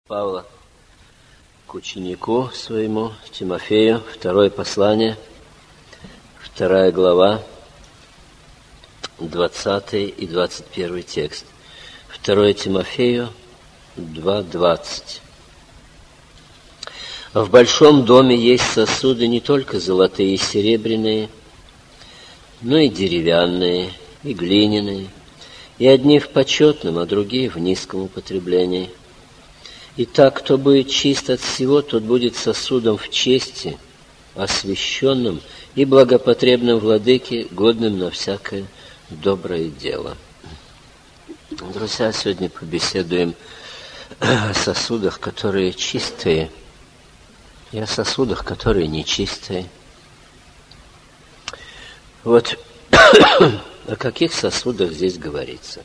Павла к ученику своему Тимофею, второе послание, 2 глава, 20 и 21 текст. 2 Тимофею 2:20. В большом доме есть сосуды не только золотые и серебряные, но и деревянные, и глиняные, и одни в почетном, а другие в низком употреблении. Итак, кто будет чист от всего, тот будет сосудом в чести, освященным и благопотребным владыке, годным на всякое доброе дело. Друзья, сегодня побеседуем о сосудах, которые чистые, и о сосудах, которые нечистые. Вот о каких сосудах здесь говорится?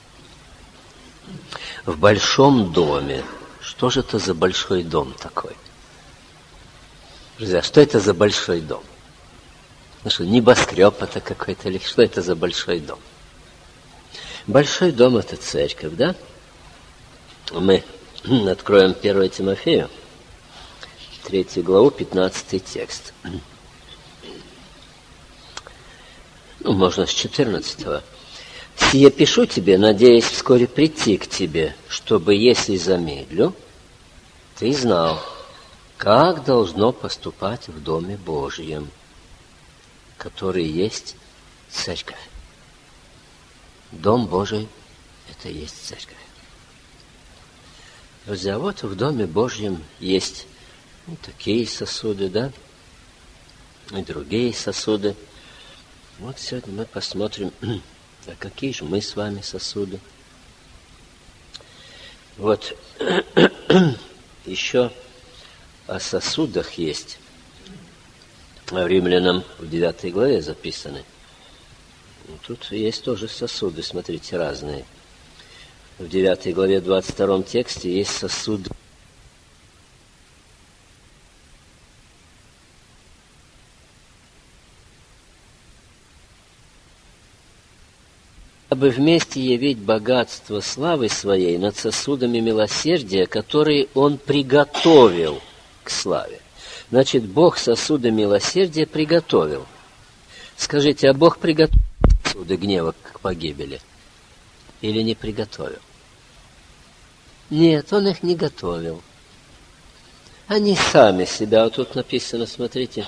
В большом доме. Что же это за большой дом такой? Друзья, что это за большой дом? Ну что, небоскреб это какой-то, или что это за большой дом? Большой дом — это церковь, да? Мы откроем 1 Тимофею, 3 главу, 15 текст. Можно с 14. «Сие пишу тебе, надеясь вскоре прийти к тебе, чтобы, если замедлю, ты знал, как должно поступать в Доме Божьем, который есть церковь». Дом Божий — это и есть церковь. Друзья, вот в Доме Божьем есть такие сосуды, да, и другие сосуды. Вот сегодня мы посмотрим, а какие же мы с вами сосуды. Вот еще о сосудах есть. В Римлянам в 9 главе записаны. Тут есть тоже сосуды, смотрите, разные. В 9 главе 22 тексте есть сосуд. Чтобы вместе явить богатство славы своей над сосудами милосердия, которые Он приготовил к славе. Значит, Бог сосуды милосердия приготовил. Скажите, а Бог приготовил сосуды гнева к погибели? Или не приготовил? Нет, Он их не готовил. Они сами себя, вот тут написано, смотрите,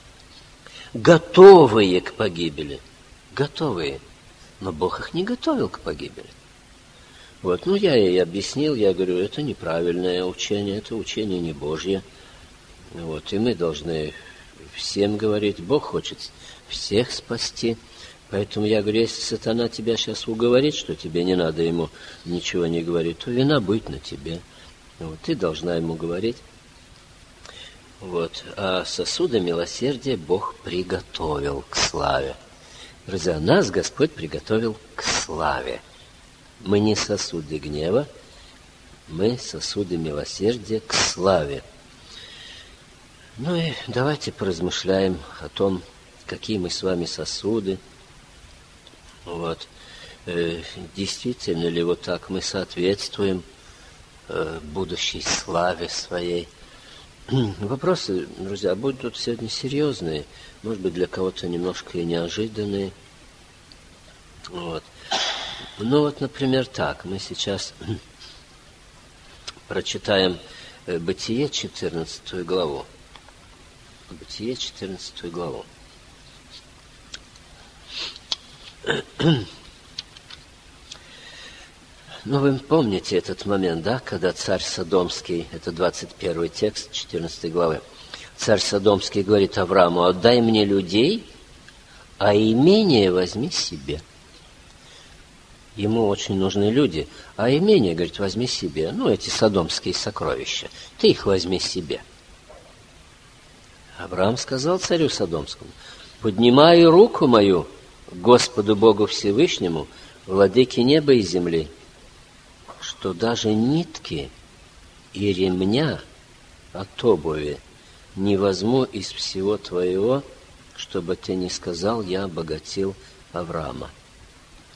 готовые к погибели. Готовые. Но Бог их не готовил к погибели. Вот, я ей объяснил, я говорю, это неправильное учение, это учение не Божье. Вот, и мы должны всем говорить, Бог хочет всех спасти. Поэтому я говорю, если сатана тебя сейчас уговорит, что тебе не надо ему ничего не говорить, то вина будет на тебе. Вот, ты должна ему говорить. Вот, а сосуды милосердия Бог приготовил к славе. Друзья, нас Господь приготовил к славе. Мы не сосуды гнева, мы сосуды милосердия к славе. И давайте поразмышляем о том, какие мы с вами сосуды. Вот. Действительно ли вот так мы соответствуем будущей славе своей? Вопросы, друзья, будут тут сегодня серьезные, может быть, для кого-то немножко и неожиданные. Вот. Например, так, мы сейчас прочитаем Бытие 14 главу. Бытие 14 главу. Вы помните этот момент, да, когда царь Содомский, это 21 текст 14 главы, царь Содомский говорит Аврааму: «Отдай мне людей, а имение возьми себе». Ему очень нужны люди, а имение, говорит, возьми себе. Эти содомские сокровища, ты их возьми себе. Авраам сказал царю Содомскому: «Поднимаю руку мою Господу Богу Всевышнему, владыке неба и земли, что даже нитки и ремня от обуви не возьму из всего твоего, чтобы ты не сказал, я обогатил Авраама».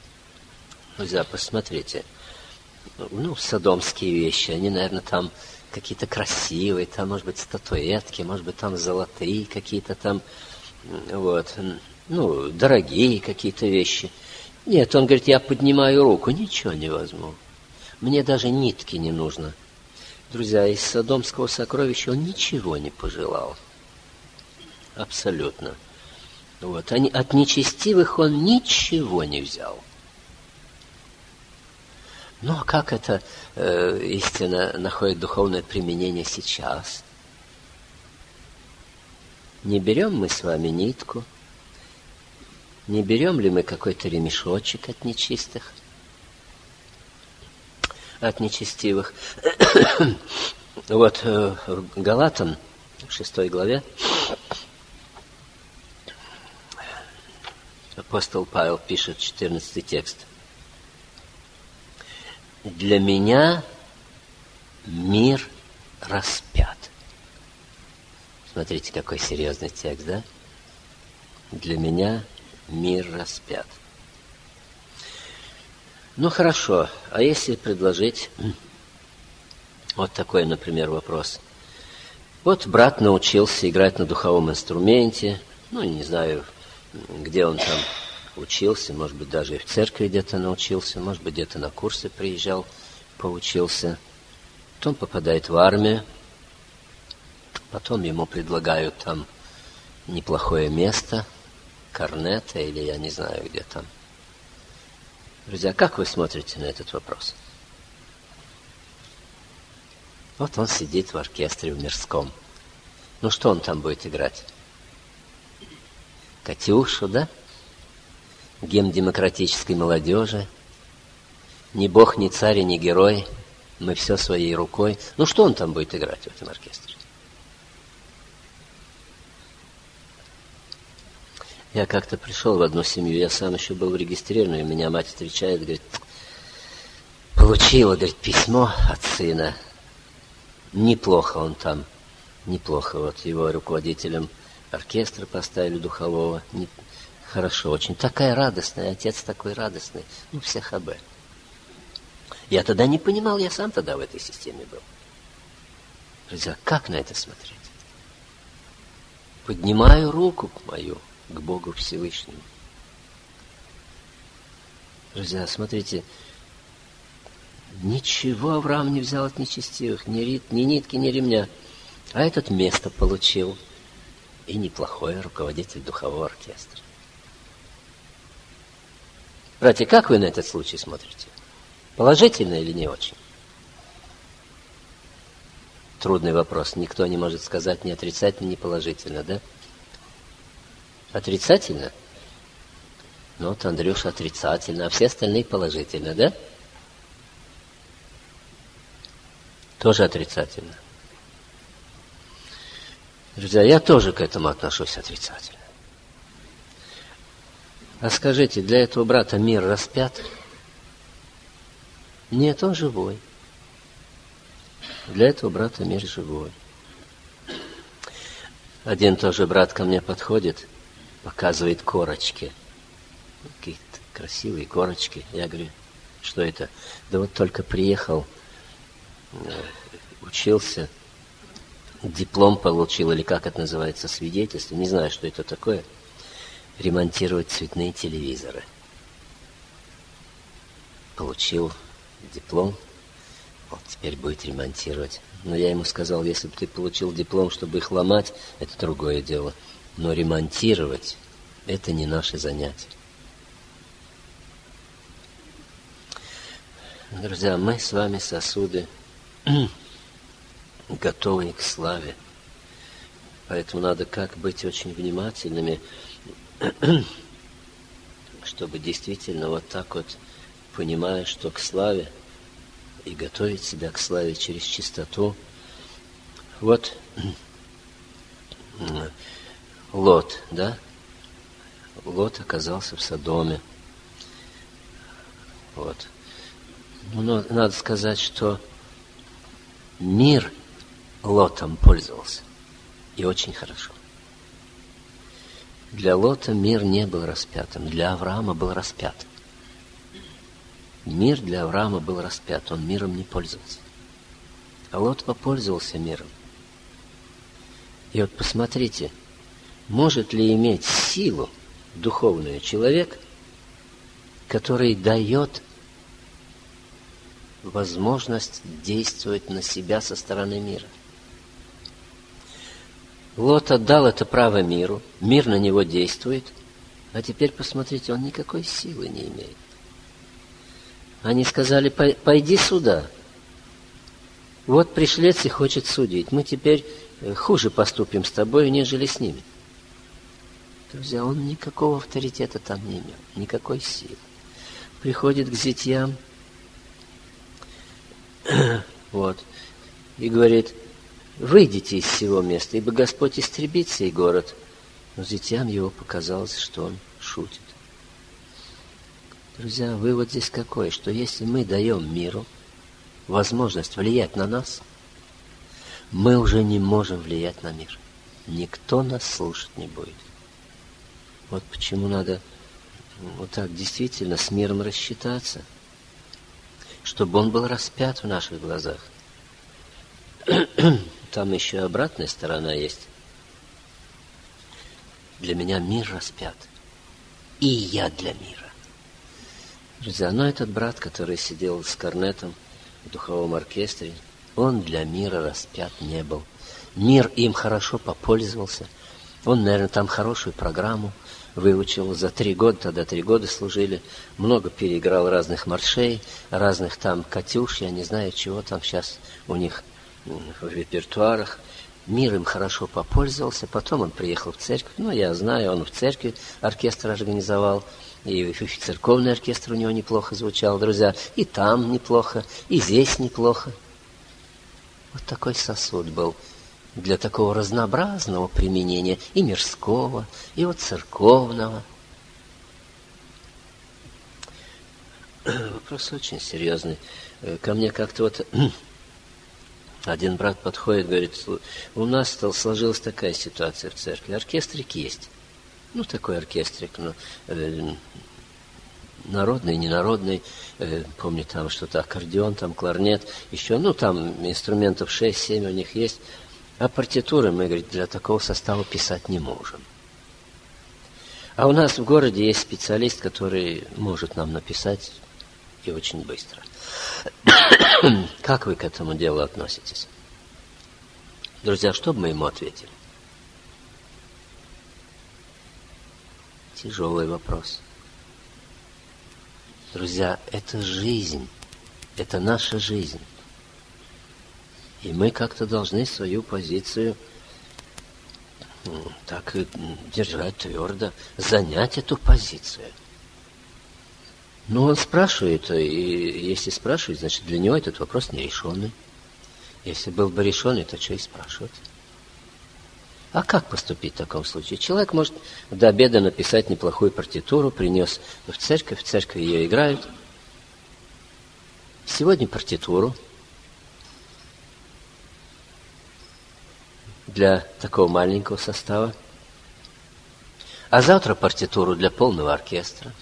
Друзья, посмотрите, содомские вещи, они, наверное, там какие-то красивые, там, может быть, статуэтки, может быть, там золотые какие-то там, вот, ну, дорогие какие-то вещи. Нет, он говорит, я поднимаю руку, ничего не возьму. Мне даже нитки не нужно. Друзья, из содомского сокровища он ничего не пожелал. Абсолютно. Вот. От нечестивых он ничего не взял. Ну, а как эта истина находит духовное применение сейчас? Не берем мы с вами нитку? Не берем ли мы какой-то ремешочек от нечистых? От нечестивых. Вот в Галатам, в 6 главе, апостол Павел пишет 14 текст. «Для меня мир распят». Смотрите, какой серьезный текст, да? «Для меня мир распят». Ну, хорошо. А если предложить вот такой, например, вопрос. Вот брат научился играть на духовом инструменте, ну, не знаю, где он там учился, может быть, даже и в церкви где-то научился, может быть, где-то на курсы приезжал, поучился. Потом попадает в армию, потом ему предлагают там неплохое место, корнета или я не знаю, где там. Друзья, как вы смотрите на этот вопрос? Вот он сидит в оркестре в Мирском. Ну, что он там будет играть? Катюшу, да? Гимн демократической молодежи. Ни бог, ни царь, ни герой. Мы все своей рукой. Ну, что он там будет играть в этом оркестре? Я как-то пришел в одну семью, я сам еще был регистрирован, и меня мать встречает, говорит, получила, говорит, письмо от сына. Неплохо он там, неплохо. Вот его руководителем оркестра поставили духового. Хорошо очень. Такая радостная, отец такой радостный. Ну, всех об. Я тогда не понимал, я сам тогда в этой системе был. Друзья, как на это смотреть? Поднимаю руку мою к Богу Всевышнему. Друзья, смотрите, ничего Авраам не взял от нечестивых, ни нитки, ни ремня. А этот место получил. И неплохой руководитель духового оркестра. Братья, как вы на этот случай смотрите? Положительно или не очень? Трудный вопрос. Никто не может сказать ни отрицательно, ни положительно, да? Отрицательно? Ну, вот Андрюша отрицательно, а все остальные положительно, да? Тоже отрицательно. Друзья, я тоже к этому отношусь отрицательно. А скажите, для этого брата мир распят? Нет, он живой. Для этого брата мир живой. Один тоже брат ко мне подходит, показывает корочки. Какие-то красивые корочки. Я говорю, что это? Да вот только приехал, учился, диплом получил, или как это называется, свидетельство. Не знаю, что это такое. Ремонтировать цветные телевизоры. Получил диплом. Вот теперь будет ремонтировать. Но я ему сказал, если бы ты получил диплом, чтобы их ломать, это другое дело. Но ремонтировать – это не наше занятие. Друзья, мы с вами сосуды, готовые к славе. Поэтому надо как быть очень внимательными, чтобы действительно вот так вот, понимая, что к славе, и готовить себя к славе через чистоту. Вот Лот, да? Лот оказался в Содоме. Вот. Но надо сказать, что мир Лотом пользовался. И очень хорошо. Для Лота мир не был распятым, для Авраама был распят. Мир для Авраама был распят, он миром не пользовался. А Лот попользовался миром. И вот посмотрите, может ли иметь силу духовную человек, который дает возможность действовать на себя со стороны мира? Лот отдал это право миру, мир на него действует, а теперь посмотрите, он никакой силы не имеет. Они сказали: пойди сюда. Вот пришлец и хочет судить. Мы теперь хуже поступим с тобой, нежели с ними. Друзья, он никакого авторитета там не имел, никакой силы. Приходит к зятьям, вот, и говорит: выйдите из сего места, ибо Господь истребит сей город. Но зятьям его показалось, что он шутит. Друзья, вывод здесь какой? Что если мы даем миру возможность влиять на нас, мы уже не можем влиять на мир. Никто нас слушать не будет. Вот почему надо вот так действительно с миром рассчитаться, чтобы он был распят в наших глазах. Там еще обратная сторона есть. Для меня мир распят, и я для мира. Друзья, но этот брат, который сидел с корнетом в духовом оркестре, он для мира распят не был. Мир им хорошо попользовался. Он, наверное, там хорошую программу выучил за 3 года, тогда 3 года служили, много переиграл разных маршей, разных там катюш, я не знаю, чего там сейчас у них в репертуарах. Мир им хорошо попользовался, потом он приехал в церковь, я знаю, он в церкви оркестр организовал, и церковный оркестр у него неплохо звучал, друзья, и там неплохо, и здесь неплохо. Вот такой сосуд был для такого разнообразного применения и мирского, и вот церковного. Вопрос очень серьезный. Ко мне как-то вот один брат подходит, говорит: у нас сложилась такая ситуация в церкви, оркестрик есть. Такой оркестрик, народный, ненародный, помню, там что-то аккордеон, там кларнет, еще, там инструментов 6-7 у них есть. А партитуры мы, говорит, для такого состава писать не можем. А у нас в городе есть специалист, который может нам написать и очень быстро. Как вы к этому делу относитесь? Друзья, что бы мы ему ответили? Тяжелый вопрос. Друзья, это жизнь. Это наша жизнь. И мы как-то должны свою позицию так и держать твердо, занять эту позицию. Он спрашивает, и если спрашивает, значит, для него этот вопрос нерешенный. Если был бы решенный, то что и спрашивать? А как поступить в таком случае? Человек может до обеда написать неплохую партитуру, принес в церковь ее играют. Сегодня партитуру для такого маленького состава, а завтра партитуру для полного оркестра.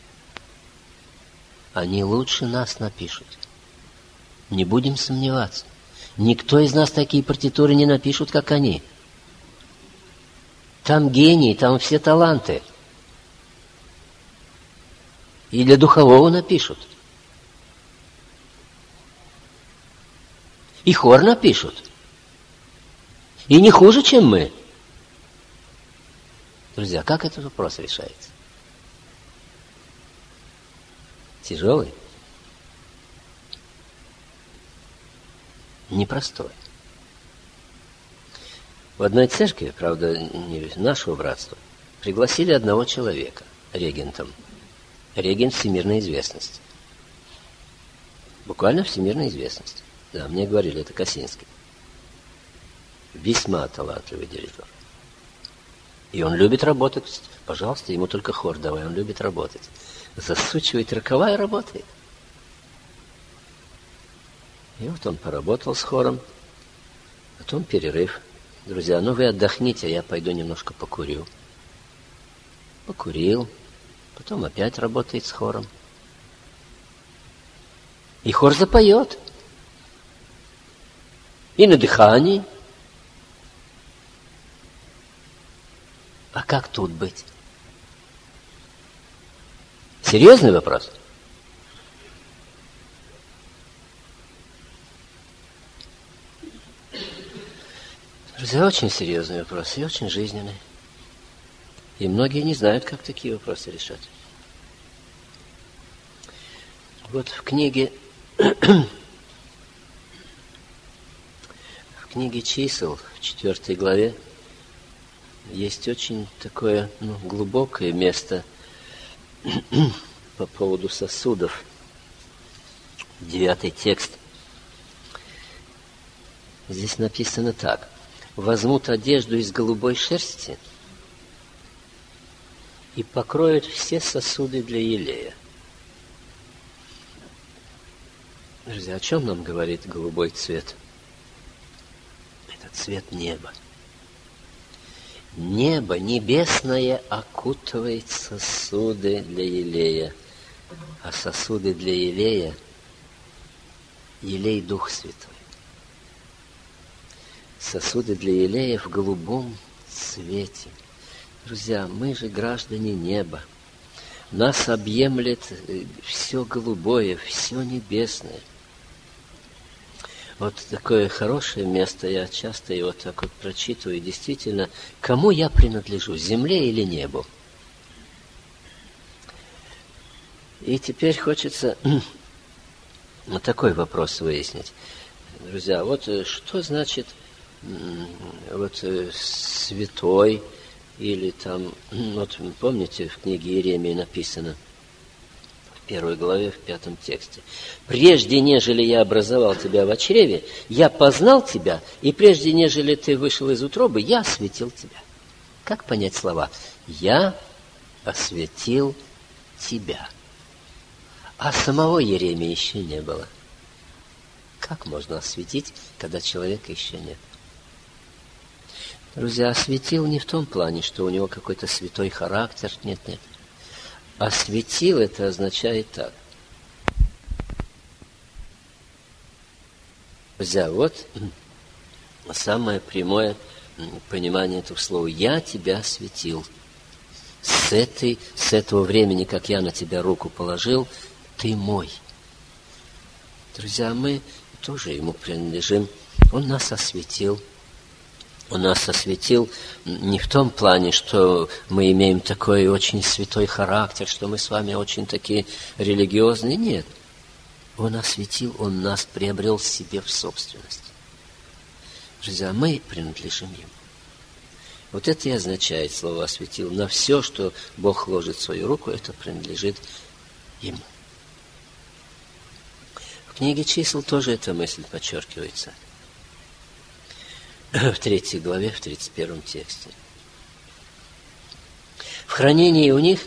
Они лучше нас напишут. Не будем сомневаться. Никто из нас такие партитуры не напишут, как они. Там гений, там все таланты. И для духового напишут. И хор напишут. И не хуже, чем мы. Друзья, как этот вопрос решается? Тяжелый? Непростой. В одной церкви, правда, не нашего братства, пригласили одного человека регентом. Регент всемирной известности. Буквально всемирной известности. Да, мне говорили, это Косинский. Весьма талантливый дирижер. И он любит работать. Пожалуйста, ему только хор давай, он любит работать. Засучивает рукава и работает. И вот он поработал с хором, потом перерыв. Друзья, вы отдохните, а я пойду немножко покурю. Покурил, потом опять работает с хором. И хор запоет. и на дыхании. А как тут быть? Серьезный вопрос. Друзья, очень серьезный вопрос и очень жизненный. И многие не знают, как такие вопросы решать. Вот в книге чисел, в 4 главе, есть очень такое глубокое место по поводу сосудов. 9 текст. Здесь написано так. «Возьмут одежду из голубой шерсти и покроют все сосуды для елея». Друзья, о чем нам говорит голубой цвет? Это цвет неба. Небо небесное окутывает сосуды для елея, а сосуды для елея – елей Дух Святой. Сосуды для елея в голубом цвете. Друзья, мы же граждане неба. Нас объемлет все голубое, все небесное. Вот такое хорошее место, я часто его так вот прочитываю. Действительно, кому я принадлежу, земле или небу? И теперь хочется вот такой вопрос выяснить. Друзья, вот что значит вот святой, или там, вот помните, в книге Иеремии написано, в 1 главе, в 5 тексте. «Прежде, нежели я образовал тебя в чреве, я познал тебя, и прежде, нежели ты вышел из утробы, я осветил тебя». Как понять слова? «Я осветил тебя». А самого Иеремии еще не было. Как можно осветить, когда человека еще нет? Друзья, осветил не в том плане, что у него какой-то святой характер. Нет. Осветил это означает так. Друзья, вот самое прямое понимание этого слова. Я тебя осветил. С этого времени, как я на тебя руку положил, ты мой. Друзья, мы тоже ему принадлежим. Он нас осветил. Он нас осветил не в том плане, что мы имеем такой очень святой характер, что мы с вами очень такие религиозные. Нет. Он осветил, Он нас приобрел себе в собственность. Друзья, мы принадлежим Ему. Вот это и означает слово «осветил». На все, что Бог ложит в свою руку, это принадлежит Ему. В книге чисел тоже эта мысль подчеркивается. В 3 главе, в 31 тексте. В хранении у них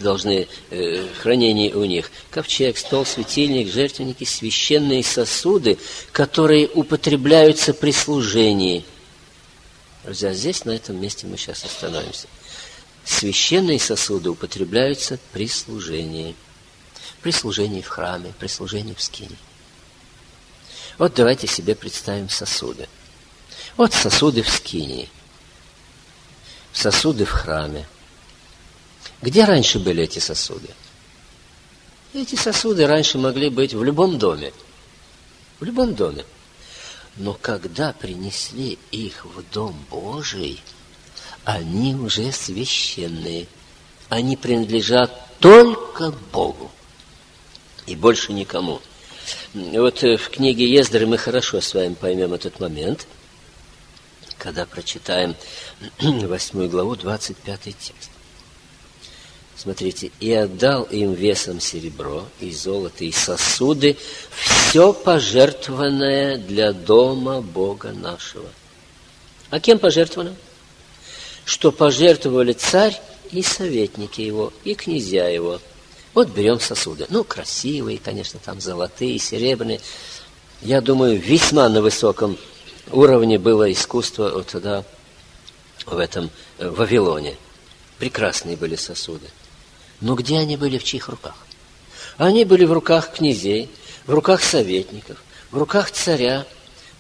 ковчег, стол, светильник, жертвенники, священные сосуды, которые употребляются при служении. Друзья, здесь, на этом месте мы сейчас остановимся. Священные сосуды употребляются при служении. При служении в храме, при служении в скинии. Вот давайте себе представим сосуды. Вот сосуды в скинии, сосуды в храме. Где раньше были эти сосуды? Эти сосуды раньше могли быть в любом доме. В любом доме. Но когда принесли их в Дом Божий, они уже священные. Они принадлежат только Богу и больше никому. Вот в книге Ездры мы хорошо с вами поймем этот момент, когда прочитаем 8 главу, 25 текст. Смотрите. «И отдал им весом серебро и золото и сосуды, все пожертвованное для дома Бога нашего». А кем пожертвовано? Что пожертвовали царь и советники его, и князья его. Вот берем сосуды. Красивые, конечно, там золотые, серебряные. Я думаю, весьма на высоком уровне было искусство вот тогда в этом Вавилоне. Прекрасные были сосуды. Но где они были, в чьих руках? Они были в руках князей, в руках советников, в руках царя.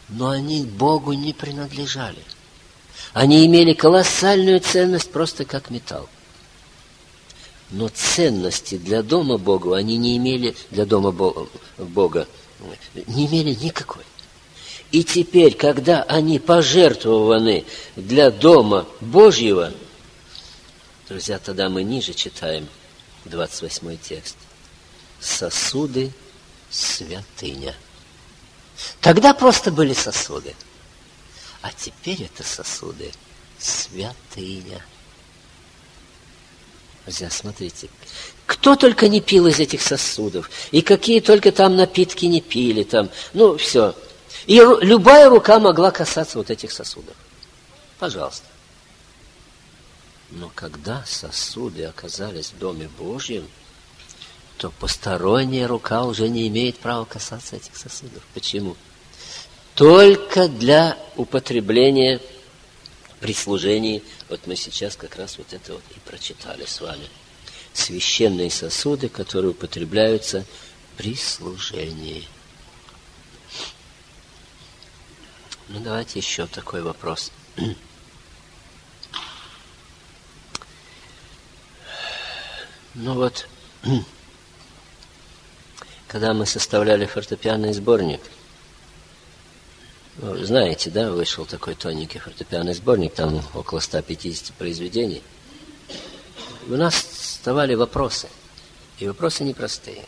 но они Богу не принадлежали. Они имели колоссальную ценность просто как металл. Но ценности для дома Бога они не имели, для дома Бога не имели никакой. И теперь, когда они пожертвованы для дома Божьего, друзья, тогда мы ниже читаем 28 текст. Сосуды святыня. Тогда просто были сосуды. А теперь это сосуды святыня. Друзья, смотрите. Кто только не пил из этих сосудов. И какие только там напитки не пили. Там, ну, все. И любая рука могла касаться вот этих сосудов. Пожалуйста. Но когда сосуды оказались в Доме Божьем, то посторонняя рука уже не имеет права касаться этих сосудов. Почему? Только для употребления при служении. Вот мы сейчас как раз вот это вот и прочитали с вами. Священные сосуды, которые употребляются при служении. Ну, давайте еще такой вопрос. Ну вот, когда мы составляли фортепианный сборник, вы знаете, да, вышел такой тоненький фортепианный сборник, там около 150 произведений. У нас вставали вопросы, и вопросы непростые.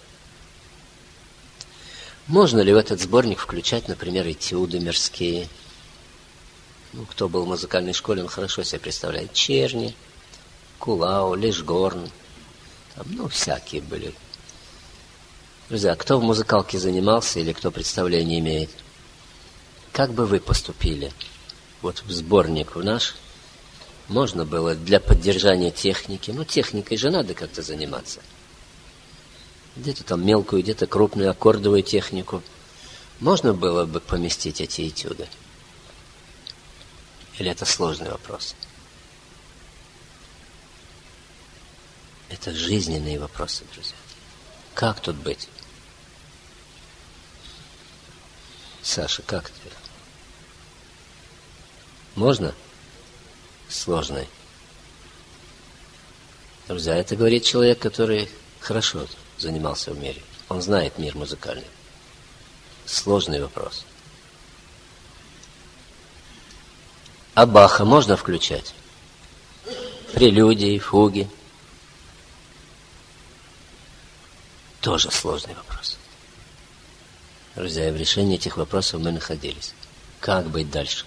Можно ли в этот сборник включать, например, этюды мирские? Ну, кто был в музыкальной школе, он хорошо себе представляет. Черни, Кулау, Лишгорн, там, ну, всякие были. Друзья, кто в музыкалке занимался или кто представление имеет? Как бы вы поступили? Вот в сборник в наш можно было для поддержания техники. Ну, техникой же надо как-то заниматься. Где-то там мелкую, где-то крупную аккордовую технику. Можно было бы поместить эти этюды? Или это сложный вопрос? Это жизненные вопросы, друзья. Как тут быть? Саша, как тебе? Можно? Сложный. Друзья, это говорит человек, который хорошо занимался в мире. Он знает мир музыкальный. Сложный вопрос. А Баха можно включать? Прелюдии, фуги? Тоже сложный вопрос. Друзья, и в решении этих вопросов мы находились. Как быть дальше?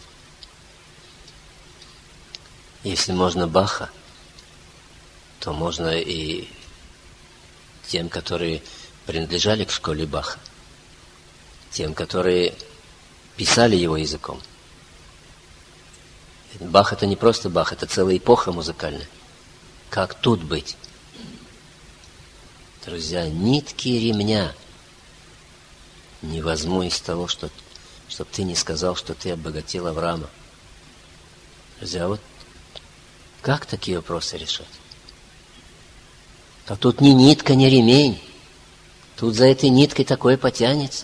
Если можно Баха, то можно и тем, которые принадлежали к школе Баха, тем, которые писали его языком. Бах — это не просто Бах, это целая эпоха музыкальная. Как тут быть? Друзья, нитки ремня не возьму из того, чтобы ты не сказал, что ты обогатил Авраама. Друзья, вот как такие вопросы решать? А тут ни нитка, ни ремень. Тут за этой ниткой такое потянется.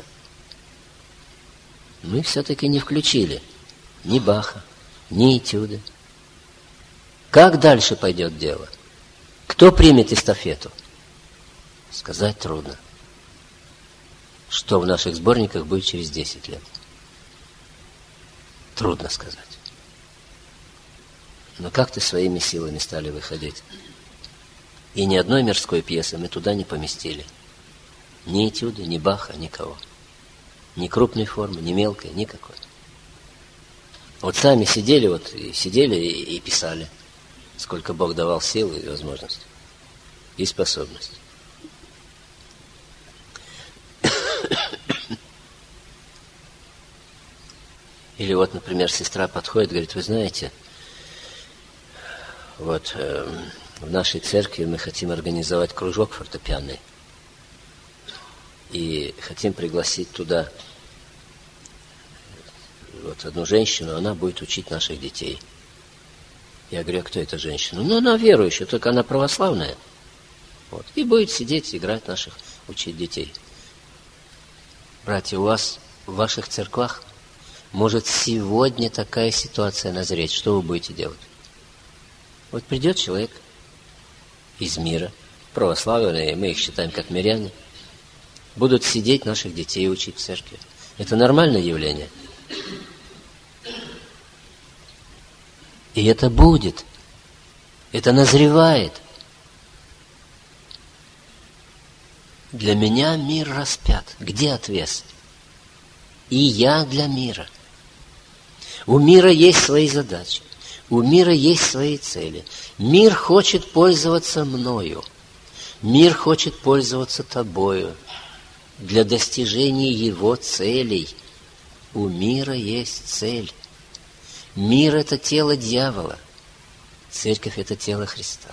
Мы все-таки не включили ни Баха, ни этюды. Как дальше пойдет дело? Кто примет эстафету? Сказать трудно. Что в наших сборниках будет через 10 лет? Трудно сказать. Но как-то своими силами стали выходить. И ни одной мирской пьесы мы туда не поместили. Ни этюды, ни Баха, никого. Ни крупной формы, ни мелкой, никакой. Вот сами сидели и писали. Сколько Бог давал сил и возможностей. И способностей. Или вот, например, сестра подходит, говорит, вы знаете, вот в нашей церкви мы хотим организовать кружок фортепианный. И хотим пригласить туда вот одну женщину, она будет учить наших детей. Я говорю, а кто эта женщина? Ну, она верующая, только она православная. Вот. И будет сидеть, играть учить детей. Братья, у вас в ваших церквах Может сегодня такая ситуация назреть, что вы будете делать? Вот придет человек из мира, православные, мы их считаем как миряне, будут сидеть, наших детей учить в церкви. Это нормальное явление. И это будет. Это назревает. Для меня мир распят. Где отвес? И я для мира. У мира есть свои задачи. У мира есть свои цели. Мир хочет пользоваться мною. Мир хочет пользоваться тобою. Для достижения его целей. У мира есть цель. Мир – это тело дьявола. Церковь – это тело Христа.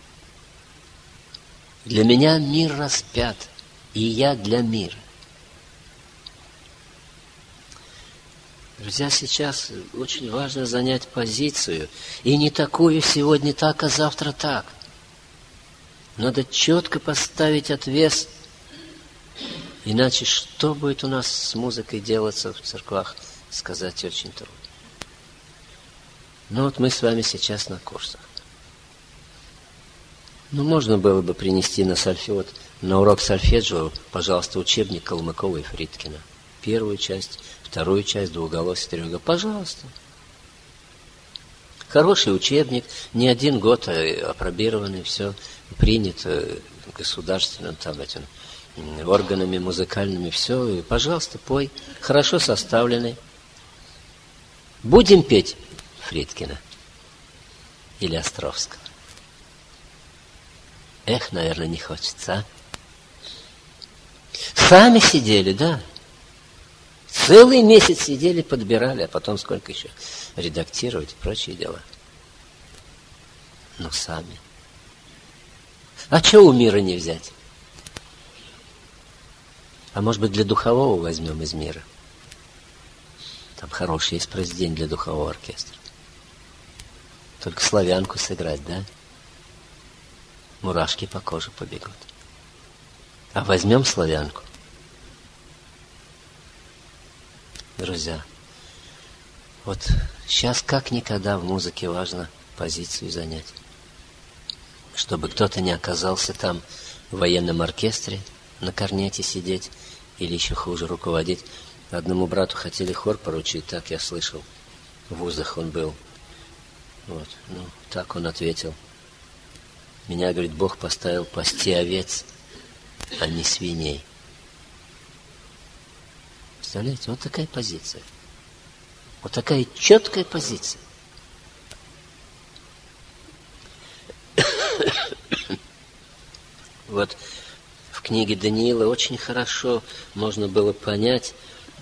Для меня мир распят, и я для мира. Друзья, сейчас очень важно занять позицию. И не такую сегодня так, а завтра так. Надо четко поставить отвес. Иначе что будет у нас с музыкой делаться в церквах, сказать очень трудно. Ну вот мы с вами сейчас на курсах. Ну, можно было бы принести на урок сольфеджио, пожалуйста, учебник Калмыкова и Фридкина. Первую часть, вторую часть, двуголосие, треуголосие. Пожалуйста. Хороший учебник, не 1 год апробированный, все принят государственным этим органами музыкальными, все, и, пожалуйста, пой. Хорошо составленный. Будем петь Фридкина или Островского? Эх, наверное, не хочется, а? Сами сидели, да. Целый месяц сидели, подбирали, а потом сколько еще редактировать и прочие дела. Но сами. А что у мира не взять? А может быть, для духового возьмем из мира? Там хороший есть произведение для духового оркестра. Только славянку сыграть, да? Мурашки по коже побегут. А возьмем славянку. Друзья, вот сейчас как никогда в музыке важно позицию занять. Чтобы кто-то не оказался там в военном оркестре, на корнете сидеть, или еще хуже, руководить. Одному брату хотели хор поручить, так я слышал. В вузах он был. Вот, ну, так он ответил. Меня, говорит, Бог поставил пасти овец, а не свиней. Представляете, вот такая позиция. Вот такая четкая позиция. Вот в книге Даниила очень хорошо можно было понять,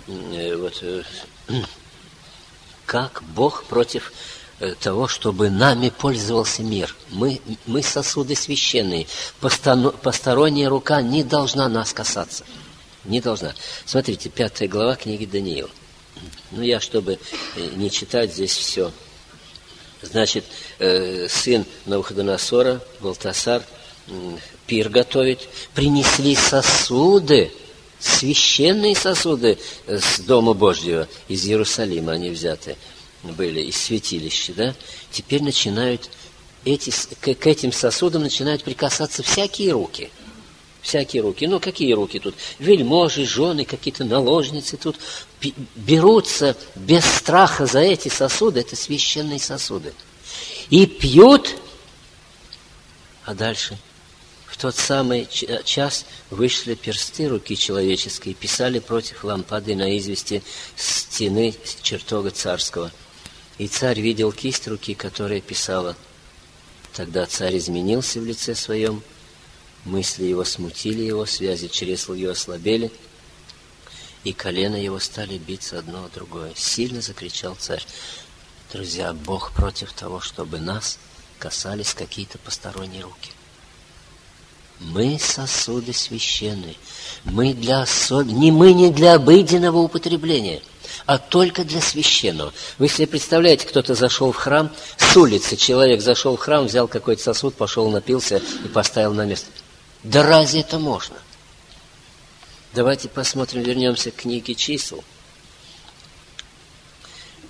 как Бог против того, чтобы нами пользовался мир. Мы сосуды священные. Посторонняя рука не должна нас касаться. Не должна. Смотрите, 5 глава книги Даниила. Ну, я, чтобы не читать здесь все. Значит, сын Навуходоносора, Валтасар, пир готовит. Принесли сосуды, священные сосуды с Дома Божьего, из Иерусалима они взяты были, из святилища, да? Теперь начинают к этим сосудам начинают прикасаться всякие руки. Всякие руки. Ну, какие руки тут? Вельможи, жены, какие-то наложницы тут берутся без страха за эти сосуды. Это священные сосуды. И пьют. А дальше? В тот самый час вышли персты руки человеческой и писали против лампады на извести стены чертога царского. И царь видел кисть руки, которая писала. Тогда царь изменился в лице своем. Мысли его смутили его, связи чресл его ослабели, и колено его стали биться одно о другое. Сильно закричал царь. Друзья, Бог против того, чтобы нас касались какие-то посторонние руки. Мы сосуды священные. Мы не для обыденного употребления, а только для священного. Вы себе представляете, кто-то зашел в храм, с улицы человек зашел в храм, взял какой-то сосуд, пошел, напился и поставил на место. Да разве это можно? Давайте посмотрим, вернемся к книге чисел.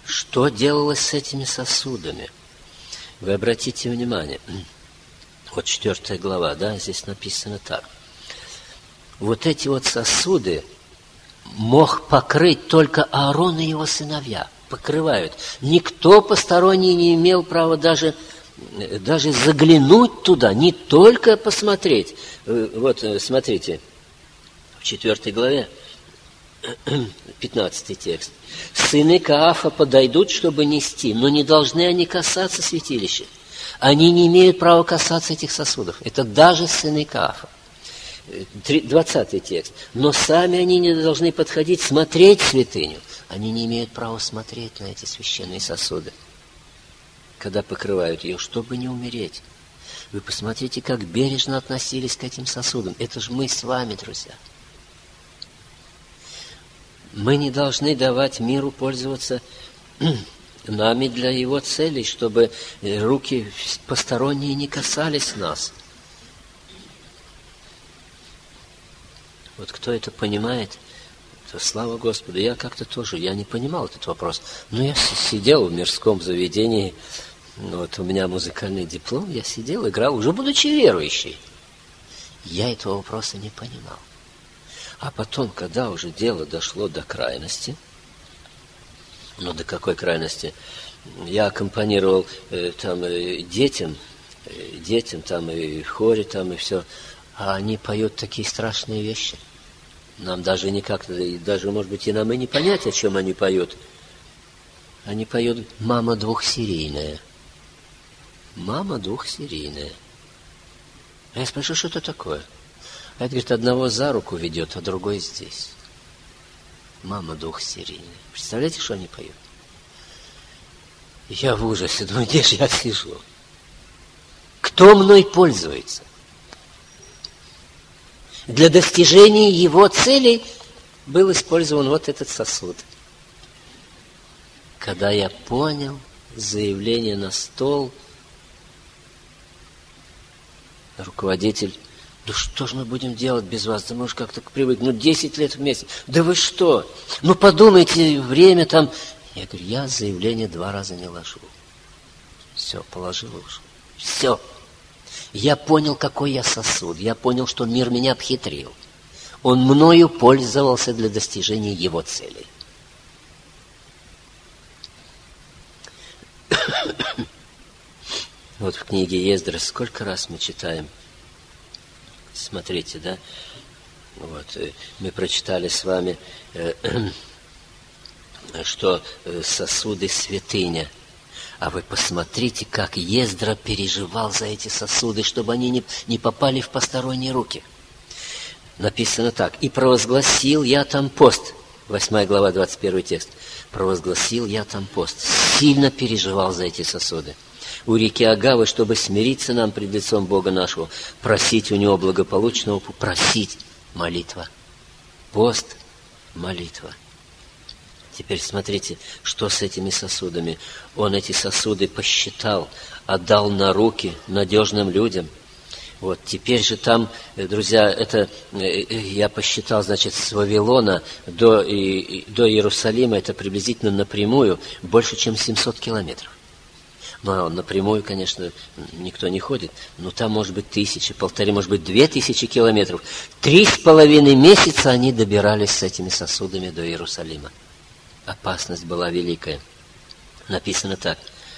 Что делалось с этими сосудами? Вы обратите внимание, вот 4 глава, да, здесь написано так. Вот эти вот сосуды мог покрыть только Аарон и его сыновья. Покрывают. Никто посторонний не имел права даже заглянуть туда, не только посмотреть. Вот, смотрите, в 4 главе, 15 текст. Сыны Каафа подойдут, чтобы нести, но не должны они касаться святилища. Они не имеют права касаться этих сосудов. Это даже сыны Каафа. 20 текст. Но сами они не должны подходить, смотреть святыню. Они не имеют права смотреть на эти священные сосуды, когда покрывают ее, чтобы не умереть. Вы посмотрите, как бережно относились к этим сосудам. Это же мы с вами, друзья. Мы не должны давать миру пользоваться нами для его целей, чтобы руки посторонние не касались нас. Вот кто это понимает, то слава Господу. Я как-то тоже, я не понимал этот вопрос. Но я сидел в мирском заведении, вот у меня музыкальный диплом, я сидел, играл, уже будучи верующий. Я этого вопроса не понимал. А потом, когда уже дело дошло до крайности, ну до какой крайности? Я аккомпанировал там детям там и в хоре там и все, а они поют такие страшные вещи. Нам даже никак, даже, может быть, и нам и не понять, о чем они поют. Они поют «Мама двухсерийная». «Мама двухсерийная». А я спрашиваю, что это такое? А это, говорит, одного за руку ведет, а другой здесь. «Мама двухсерийная». Представляете, что они поют? Я в ужасе, думаю, где же я сижу? Кто мной пользуется? Для достижения его целей был использован вот этот сосуд. Когда я понял заявление на стол, руководитель: да что же мы будем делать без вас? Да мы уж как-то привыкли. 10 лет вместе. Да вы что? Подумайте, время там. Я говорю, я заявление 2 раза не ложу. Все, положил уже. Все. Я понял, какой я сосуд. Я понял, что мир меня обхитрил. Он мною пользовался для достижения его целей. Вот в книге Ездра сколько раз мы читаем. Смотрите, да? Вот, мы прочитали с вами, что сосуды святыня. А вы посмотрите, как Ездра переживал за эти сосуды, чтобы они не попали в посторонние руки. Написано так. «И провозгласил я там пост». 8 глава, 21 текст. «Провозгласил я там пост». Сильно переживал за эти сосуды. У реки Агавы, чтобы смириться нам пред лицом Бога нашего, просить у Него благополучного, просить, молитва. Пост, молитва. Теперь смотрите, что с этими сосудами. Он эти сосуды посчитал, отдал на руки надежным людям. Вот, теперь же там, друзья, это я посчитал, значит, с Вавилона до Иерусалима, это приблизительно напрямую больше, чем 700 километров. Ну, напрямую, конечно, никто не ходит, но там может быть 1000, 1500, может быть 2000 километров. 3,5 месяца они добирались с этими сосудами до Иерусалима. Опасность была великая. Написано так.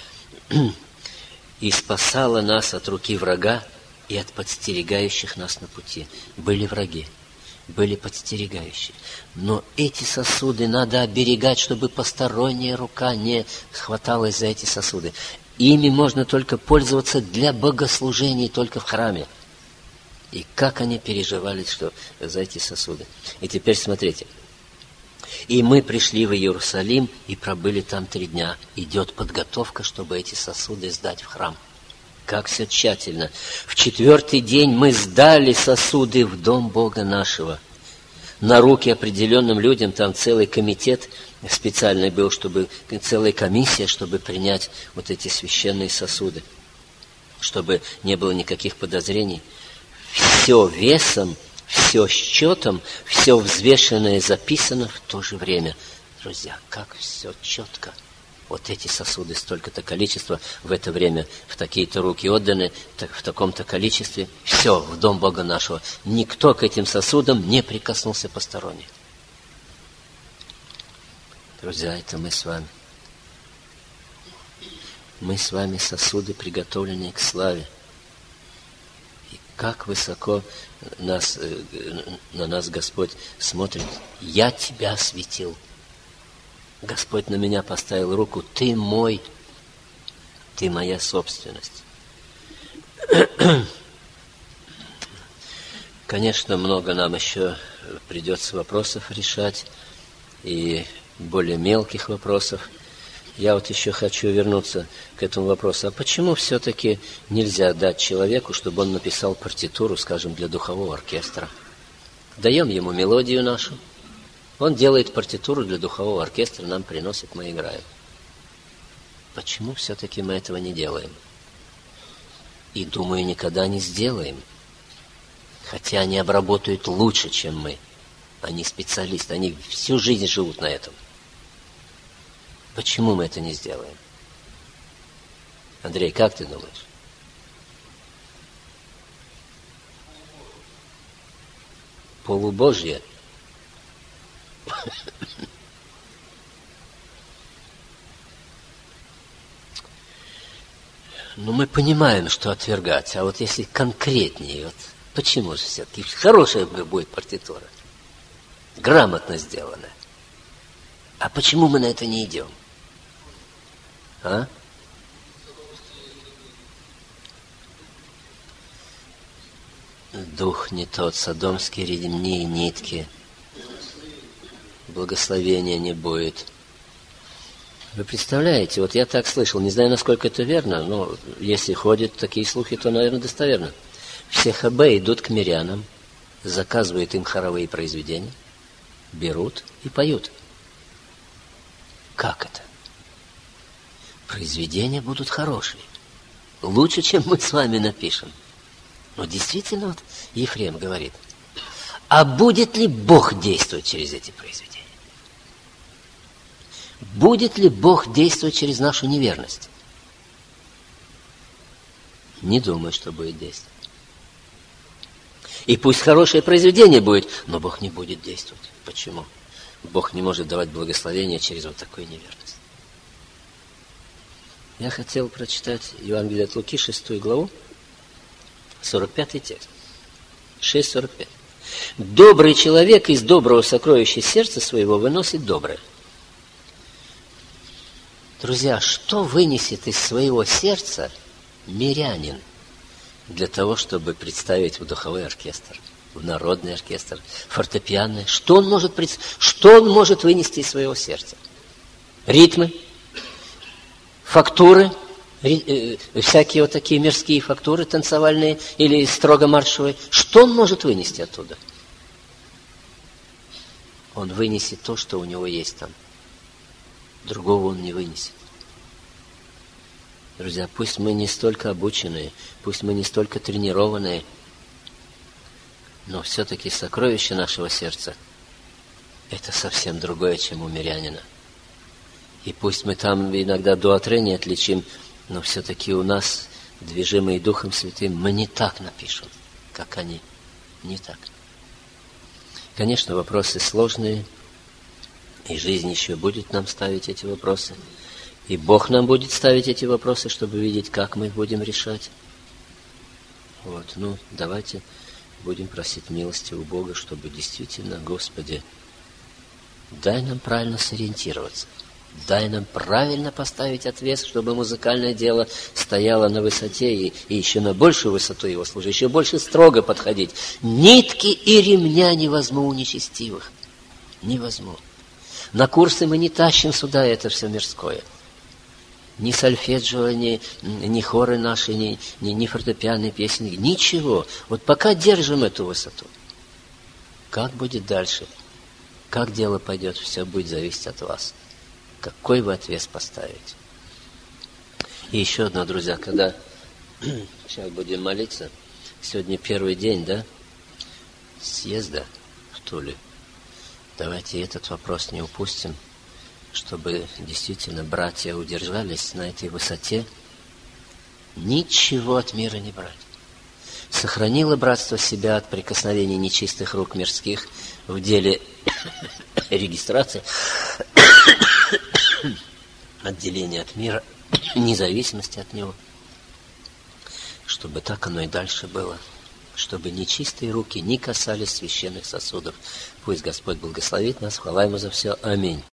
«И спасала нас от руки врага и от подстерегающих нас на пути». Были враги, были подстерегающие. Но эти сосуды надо оберегать, чтобы посторонняя рука не хваталась за эти сосуды. Ими можно только пользоваться для богослужений, только в храме. И как они переживали, что за эти сосуды. И теперь смотрите. «И мы пришли в Иерусалим и пробыли там 3 дня. Идет подготовка, чтобы эти сосуды сдать в храм». Как все тщательно. «В 4-й день мы сдали сосуды в дом Бога нашего». На руки определенным людям, там целый комитет специальный был, чтобы целая комиссия, чтобы принять вот эти священные сосуды, чтобы не было никаких подозрений. Все весом, все счетом, все взвешенное записано в то же время. Друзья, как все четко. Вот эти сосуды, столько-то количества, в это время в такие-то руки отданы, в таком-то количестве. Все, в дом Бога нашего. Никто к этим сосудам не прикоснулся посторонний. Друзья, это мы с вами. Мы с вами сосуды, приготовленные к славе. И как высоко на нас Господь смотрит. Я тебя осветил. Господь на меня поставил руку. Ты мой, ты моя собственность. Конечно, много нам еще придется вопросов решать, и более мелких вопросов. Я вот еще хочу вернуться к этому вопросу. А почему все-таки нельзя дать человеку, чтобы он написал партитуру, скажем, для духового оркестра? Даем ему мелодию нашу, он делает партитуру для духового оркестра, нам приносит, мы играем. Почему все-таки мы этого не делаем? И, думаю, никогда не сделаем. Хотя они обработают лучше, чем мы. Они специалисты, они всю жизнь живут на этом. Почему мы это не сделаем? Андрей, как ты думаешь? Полубожье? Ну, мы понимаем, что отвергать, а вот если конкретнее, вот почему же все-таки хорошая будет партитура, грамотно сделанная. А почему мы на это не идем? А? Дух не тот, содомские ремни и нитки. Благословения не будет. Вы представляете, вот я так слышал, не знаю, насколько это верно, но если ходят такие слухи, то, наверное, достоверно. Все ХБ идут к мирянам, заказывают им хоровые произведения, берут и поют. Как это? Произведения будут хорошие. Лучше, чем мы с вами напишем. Но действительно, вот Ефрем говорит, а будет ли Бог действовать через эти произведения? Будет ли Бог действовать через нашу неверность? Не думаю, что будет действовать. И пусть хорошее произведение будет, но Бог не будет действовать. Почему? Бог не может давать благословение через вот такую неверность. Я хотел прочитать Евангелие от Луки, 6 главу, 45 текст. 6:45. Добрый человек из доброго сокровища сердца своего выносит доброе. Друзья, что вынесет из своего сердца мирянин для того, чтобы представить в духовой оркестр, в народный оркестр, фортепианный? Что он может вынести из своего сердца? Ритмы, фактуры, всякие вот такие мирские фактуры танцевальные или строго маршевые. Что он может вынести оттуда? Он вынесет то, что у него есть там. Другого он не вынесет. Друзья, пусть мы не столько обученные, пусть мы не столько тренированные, но все-таки сокровище нашего сердца – это совсем другое, чем у мирянина. И пусть мы там иногда дуатре не отличим, но все-таки у нас, движимые Духом Святым, мы не так напишем, как они. Не так. Конечно, вопросы сложные, и жизнь еще будет нам ставить эти вопросы. И Бог нам будет ставить эти вопросы, чтобы видеть, как мы их будем решать. Вот, давайте будем просить милости у Бога, чтобы действительно, Господи, дай нам правильно сориентироваться. Дай нам правильно поставить отвес, чтобы музыкальное дело стояло на высоте и еще на большую высоту его служить, еще больше строго подходить. Нитки и ремня не возьму у нечестивых. Не возьму. На курсы мы не тащим сюда это все мирское. Ни сольфеджио, ни хоры наши, ни фортепианные песни, ничего. Вот пока держим эту высоту. Как будет дальше? Как дело пойдет, все будет зависеть от вас. Какой вы отвес поставите? И еще одно, друзья, когда сейчас будем молиться, сегодня первый день, да, съезда в Туле. Давайте этот вопрос не упустим. чтобы действительно братья удержались на этой высоте, ничего от мира не брать. Сохранило братство себя от прикосновений нечистых рук мирских в деле регистрации, отделения от мира, независимости от него, чтобы так оно и дальше было, чтобы нечистые руки не касались священных сосудов. Пусть Господь благословит нас, хвала Ему за все. Аминь.